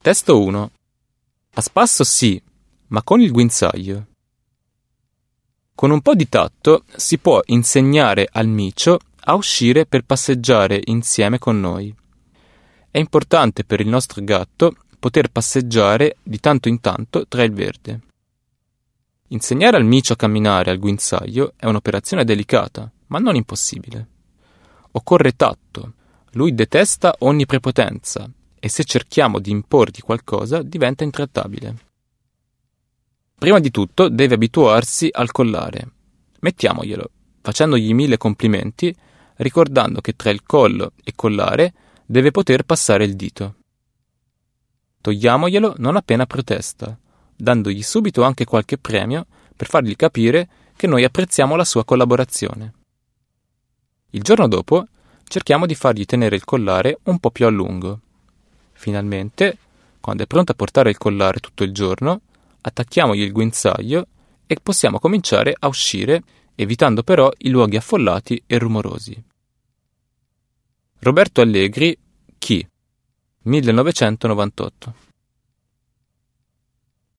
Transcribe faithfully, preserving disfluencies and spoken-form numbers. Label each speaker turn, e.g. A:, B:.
A: Testo uno. A spasso sì, ma con il guinzaglio. Con un po' di tatto si può insegnare al micio a uscire per passeggiare insieme con noi. È importante per il nostro gatto poter passeggiare di tanto in tanto tra il verde. Insegnare al micio a camminare al guinzaglio è un'operazione delicata, ma non impossibile. Occorre tatto. Lui detesta ogni prepotenza e se cerchiamo di imporgli qualcosa diventa intrattabile. Prima di tutto deve abituarsi al collare. Mettiamoglielo, facendogli mille complimenti, ricordando che tra il collo e collare deve poter passare il dito. Togliamoglielo non appena protesta, dandogli subito anche qualche premio per fargli capire che noi apprezziamo la sua collaborazione. Il giorno dopo cerchiamo di fargli tenere il collare un po' più a lungo. Finalmente, quando è pronto a portare il collare tutto il giorno, attacchiamogli il guinzaglio e possiamo cominciare a uscire, evitando però i luoghi affollati e rumorosi. Roberto Allegri, Chi? millenovecentonovantotto.